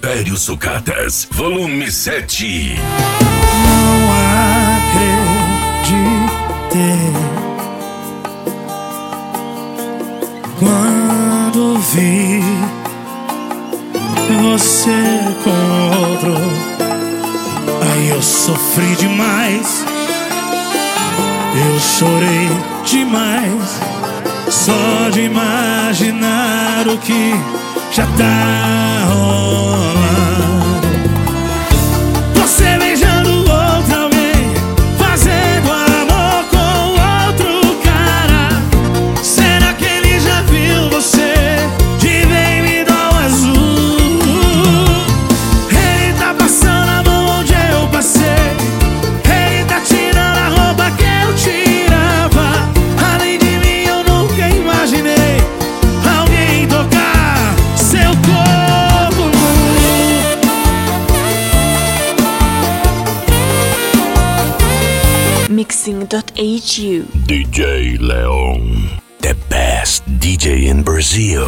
Império Sucatas, volume 7. Não acreditei quando vi você com outro. Aí eu sofri demais, eu chorei demais, só de imaginar o que já tá rolando. Você beijando outro alguém, fazendo amor com outro cara. Será que ele já viu você de vermelho azul? Ele tá passando a mão onde eu passei, ele tá tirando a roupa que eu tirava. Além de mim eu nunca imaginei alguém tocar seu corpo nu. Mixing.hu DJ Leon, the best DJ in Brazil.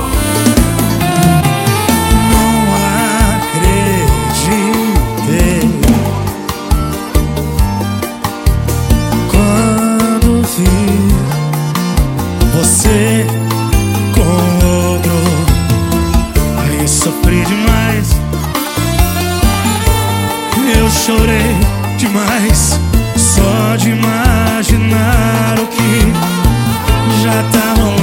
Não acreditei quando vi você com outro. Aí eu sofri demais, eu chorei demais, só de imaginar o que já tá rolando.